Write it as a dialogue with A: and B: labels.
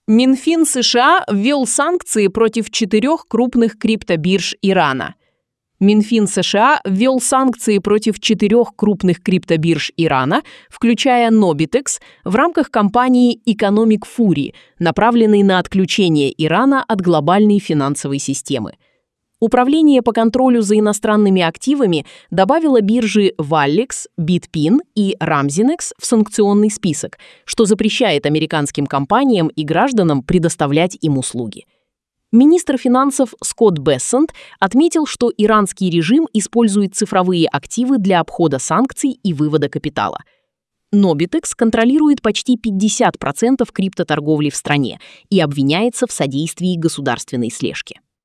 A: Минфин США ввел санкции против 4 крупных криптобирж Ирана. Минфин США ввел санкции против 4 крупных криптобирж Ирана, включая Nobitex, в рамках кампании Economic Fury, направленной на отключение Ирана от глобальной финансовой системы. Управление по контролю за иностранными активами добавило биржи Vallex, Bitpin и Ramzinex в санкционный список, что запрещает американским компаниям и гражданам предоставлять им услуги. Министр финансов Скотт Бессент отметил, что иранский режим использует цифровые активы для обхода санкций и вывода капитала. Nobitex контролирует почти 50% криптоторговли в стране и обвиняется в содействии государственной слежке.